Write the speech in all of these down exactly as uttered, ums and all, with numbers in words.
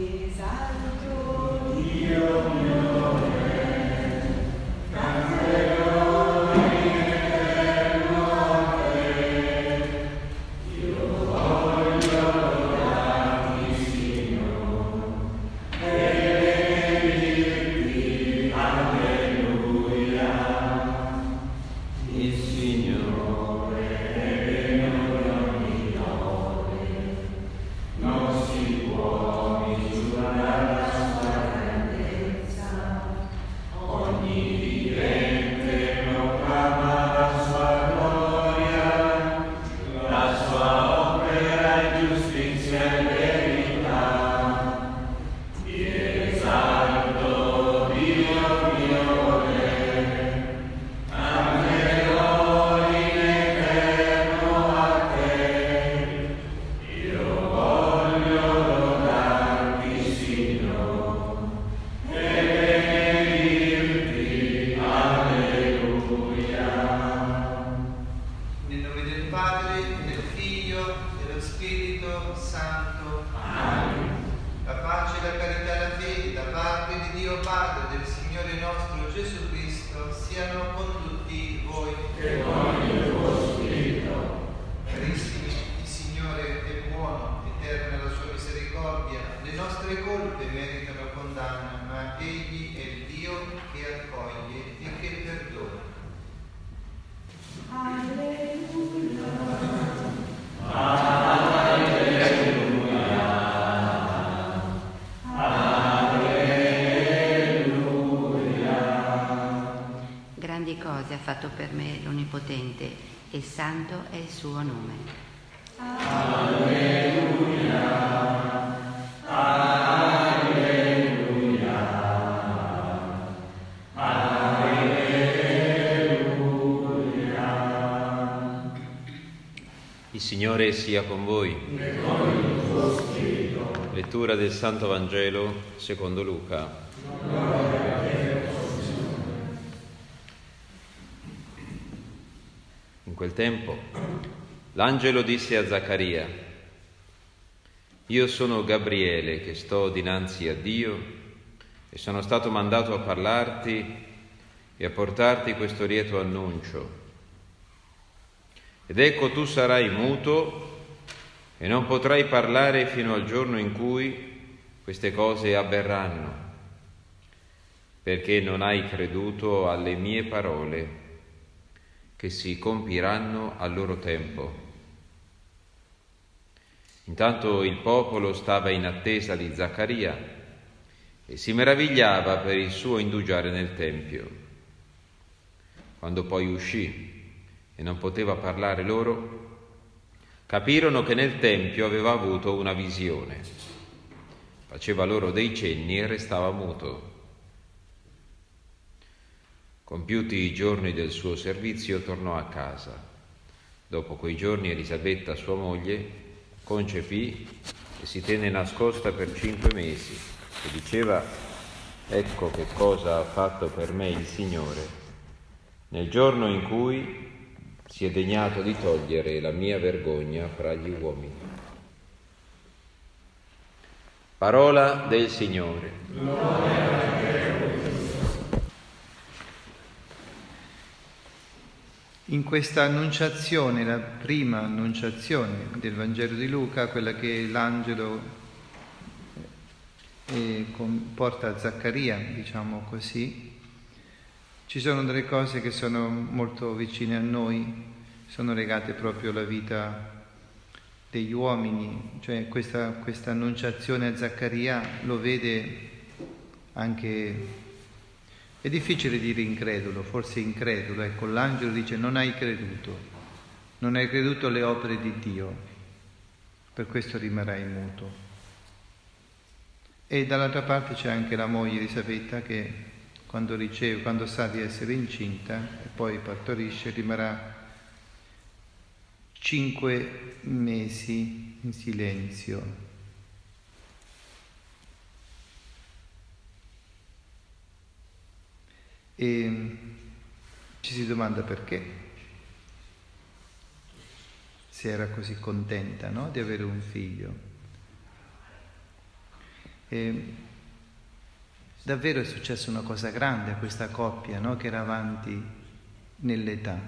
Cose ha fatto per me l'Onnipotente, e santo è il suo nome. Alleluia, alleluia, alleluia. Il Signore sia con voi. E con il tuo spirito. Lettura del Santo Vangelo secondo Luca. Gloria a te. In quel tempo l'angelo disse a Zaccaria: Io sono Gabriele che sto dinanzi a Dio e sono stato mandato a parlarti e a portarti questo lieto annuncio. Ed ecco, tu sarai muto e non potrai parlare fino al giorno in cui queste cose avverranno, perché non hai creduto alle mie parole, che si compiranno al loro tempo. Intanto il popolo stava in attesa di Zaccaria e si meravigliava per il suo indugiare nel Tempio. Quando poi uscì e non poteva parlare loro, capirono che nel Tempio aveva avuto una visione. Faceva loro dei cenni e restava muto. Compiuti i giorni del suo servizio, tornò a casa. Dopo quei giorni Elisabetta, sua moglie, concepì e si tenne nascosta per cinque mesi e diceva: ecco che cosa ha fatto per me il Signore, nel giorno in cui si è degnato di togliere la mia vergogna fra gli uomini. Parola del Signore. Gloria a te. In questa annunciazione, la prima annunciazione del Vangelo di Luca, quella che l'angelo eh, porta a Zaccaria, diciamo così, ci sono delle cose che sono molto vicine a noi, sono legate proprio alla vita degli uomini, cioè questa, questa annunciazione a Zaccaria lo vede anche. È difficile dire incredulo, forse incredulo, ecco, l'angelo dice non hai creduto, non hai creduto alle opere di Dio, per questo rimarrai muto. E dall'altra parte c'è anche la moglie Elisabetta che quando riceve, quando sa di essere incinta e poi partorisce, rimarrà cinque mesi in silenzio. E ci si domanda perché, se era così contenta, no, di avere un figlio. E davvero è successa una cosa grande a questa coppia, no? Che era avanti nell'età.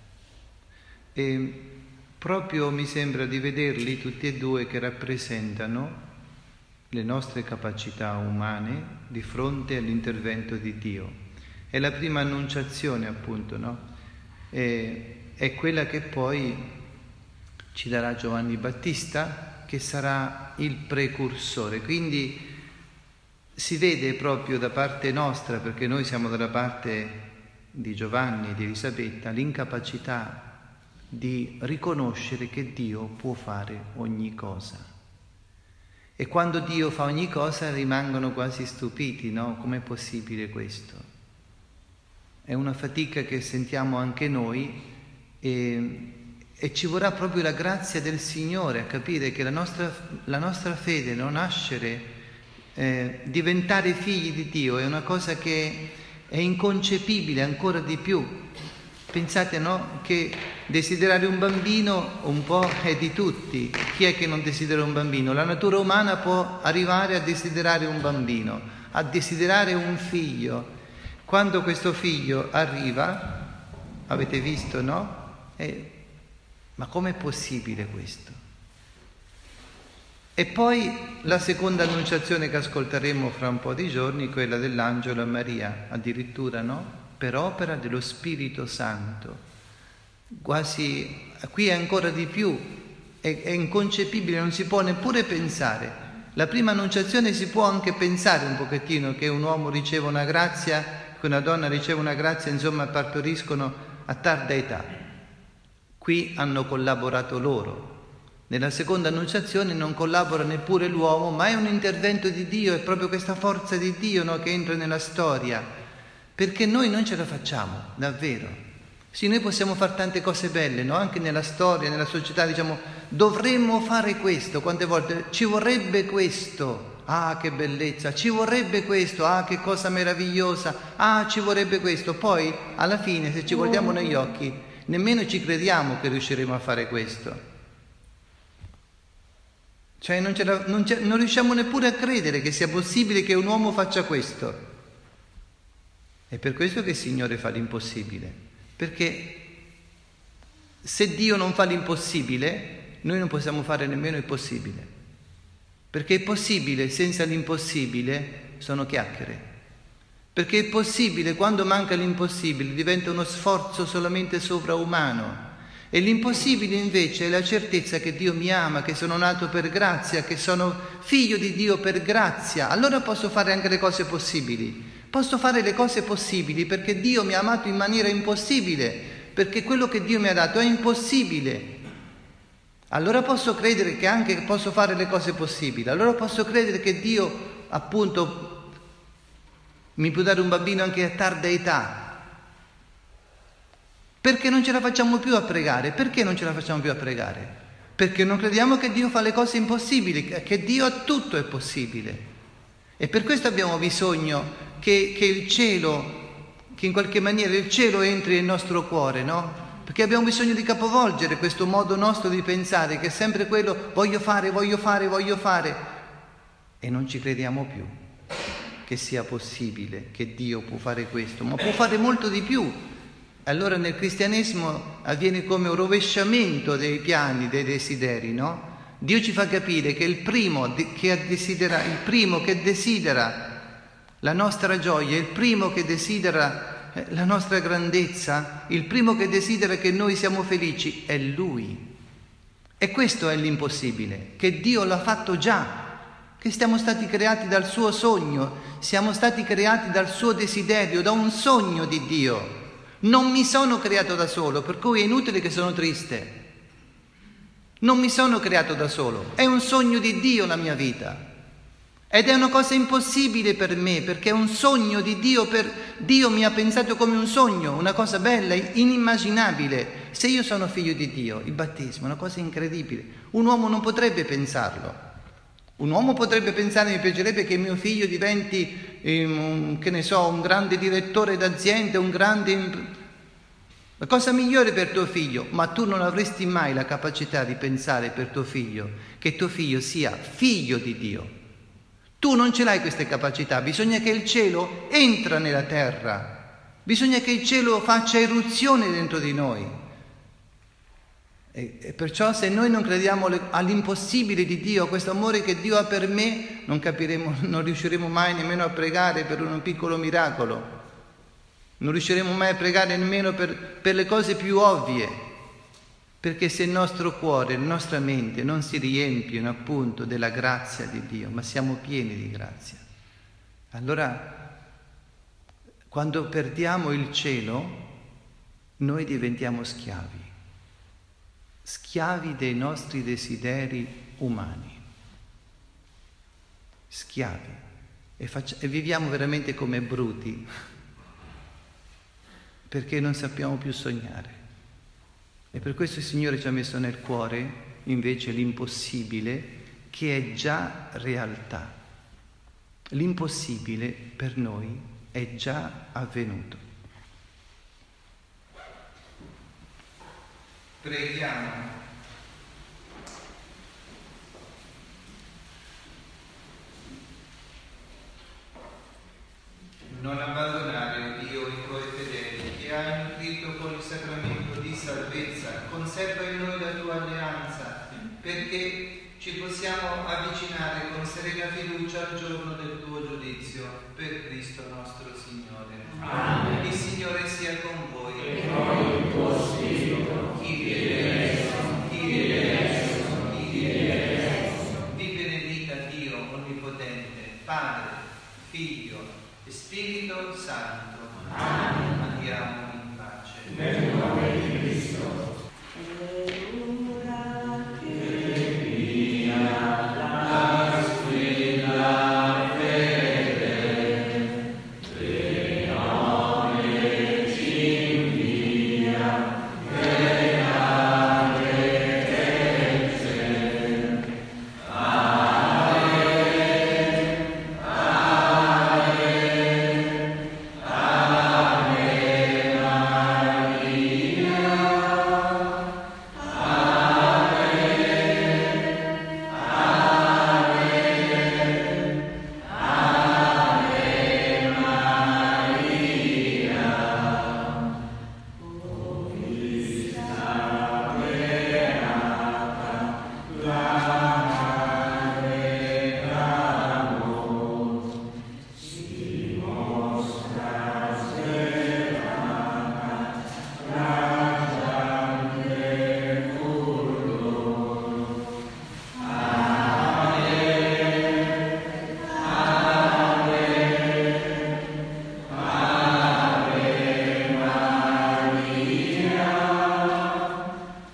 E proprio mi sembra di vederli tutti e due che rappresentano le nostre capacità umane di fronte all'intervento di Dio. È la prima annunciazione, appunto, no? È, è quella che poi ci darà Giovanni Battista, che sarà il precursore. Quindi si vede proprio da parte nostra, perché noi siamo dalla parte di Giovanni e di Elisabetta, l'incapacità di riconoscere che Dio può fare ogni cosa. E quando Dio fa ogni cosa rimangono quasi stupiti, no? Com'è possibile questo? È una fatica che sentiamo anche noi e, e ci vorrà proprio la grazia del Signore a capire che la nostra, la nostra fede, non nascere, eh, diventare figli di Dio è una cosa che è inconcepibile ancora di più. Pensate, no? Che desiderare un bambino un po' è di tutti. Chi è che non desidera un bambino? La natura umana può arrivare a desiderare un bambino, a desiderare un figlio. Quando questo figlio arriva, avete visto, no? Eh, ma com'è possibile questo? E poi la seconda annunciazione che ascolteremo fra un po' di giorni, quella dell'angelo a Maria, addirittura, no? Per opera dello Spirito Santo. Quasi, qui è ancora di più, è, è inconcepibile, non si può neppure pensare. La prima annunciazione si può anche pensare un pochettino che un uomo riceve una grazia, che una donna riceve una grazia, insomma partoriscono a tarda età. Qui hanno collaborato loro. Nella seconda annunciazione non collabora neppure l'uomo, ma è un intervento di Dio, è proprio questa forza di Dio, no, che entra nella storia, perché noi non ce la facciamo, davvero. Sì, noi possiamo fare tante cose belle, no? Anche nella storia, nella società, diciamo, dovremmo fare questo, quante volte ci vorrebbe questo, ah che bellezza, ci vorrebbe questo, ah che cosa meravigliosa, ah ci vorrebbe questo, poi alla fine se ci guardiamo negli occhi nemmeno ci crediamo che riusciremo a fare questo. Cioè non, ce la, non, ce, non riusciamo neppure a credere che sia possibile che un uomo faccia questo. È per questo che il Signore fa l'impossibile, perché se Dio non fa l'impossibile, noi non possiamo fare nemmeno il possibile, perché il possibile senza l'impossibile sono chiacchiere, perché il possibile, quando manca l'impossibile, diventa uno sforzo solamente sovraumano. E l'impossibile invece è la certezza che Dio mi ama, che sono nato per grazia, che sono figlio di Dio per grazia. Allora posso fare anche le cose possibili. Posso fare le cose possibili perché Dio mi ha amato in maniera impossibile, perché quello che Dio mi ha dato è impossibile. Allora posso credere che anche posso fare le cose possibili. Allora posso credere che Dio, appunto, mi può dare un bambino anche a tarda età. Perché non ce la facciamo più a pregare? Perché non ce la facciamo più a pregare? Perché non crediamo che Dio fa le cose impossibili, che Dio a tutto è possibile. E per questo abbiamo bisogno che, che il cielo, che in qualche maniera il cielo entri nel nostro cuore, no? Perché abbiamo bisogno di capovolgere questo modo nostro di pensare, che è sempre quello voglio fare, voglio fare, voglio fare. E non ci crediamo più che sia possibile, che Dio può fare questo, ma può fare molto di più. Allora nel cristianesimo avviene come un rovesciamento dei piani, dei desideri, no? Dio ci fa capire che il primo che desidera, il primo che desidera la nostra gioia, il primo che desidera la nostra grandezza, il primo che desidera che noi siamo felici è Lui. E questo è l'impossibile, che Dio l'ha fatto già, che siamo stati creati dal suo sogno, siamo stati creati dal suo desiderio, da un sogno di Dio. Non mi sono creato da solo, per cui è inutile che sono triste. Non mi sono creato da solo, è un sogno di Dio la mia vita. Ed è una cosa impossibile per me, perché è un sogno di Dio, per Dio mi ha pensato come un sogno, una cosa bella, inimmaginabile. Se io sono figlio di Dio, il battesimo è una cosa incredibile. Un uomo non potrebbe pensarlo. Un uomo potrebbe pensare, mi piacerebbe che mio figlio diventi, eh, che ne so, un grande direttore d'azienda, un grande... Imp- la cosa migliore per tuo figlio, ma tu non avresti mai la capacità di pensare per tuo figlio che tuo figlio sia figlio di Dio. Tu non ce l'hai queste capacità, bisogna che il cielo entra nella terra, bisogna che il cielo faccia eruzione dentro di noi. E, e perciò se noi non crediamo all'impossibile di Dio, a questo amore che Dio ha per me, non capiremo, non riusciremo mai nemmeno a pregare per un piccolo miracolo. Non riusciremo mai a pregare nemmeno per, per le cose più ovvie, perché se il nostro cuore, la nostra mente non si riempiono appunto della grazia di Dio, ma siamo pieni di grazia, allora quando perdiamo il cielo noi diventiamo schiavi, schiavi dei nostri desideri umani, schiavi, e, faccia, e viviamo veramente come bruti, perché non sappiamo più sognare. E per questo il Signore ci ha messo nel cuore invece l'impossibile, che è già realtà. L'impossibile per noi è già avvenuto. Preghiamo. Non abbandonare, Dio, i tuoi fedeli, che hai nutrito con il sacramento di salvezza. Conserva in noi la tua alleanza, perché ci possiamo avvicinare con serena fiducia al giorno del tuo giudizio. Per Cristo nostro Signore. Amen. Il Signore sia con voi. E con il tuo spirito. Chi vive, chi vive, chi vive. Vi benedica Dio Onnipotente, Padre, Figlio e Spirito Santo. Amen. Andiamo in pace. Amen.